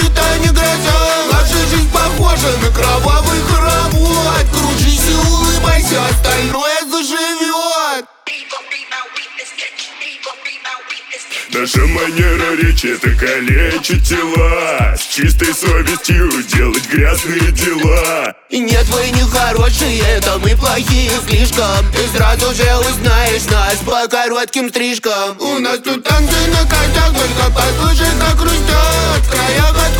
это не гроза. Наша жизнь похожа на кровавый хоровод. Кружись и улыбайся, остальное заживет. Наша манера речи — это калечить тела, с чистой совестью делать грязные дела. И нет, вы не хорошие, это мы плохие слишком. Ты сразу же узнаешь нас по коротким стрижкам. У нас тут танцы на костях, только послушай, как хрустят. В краях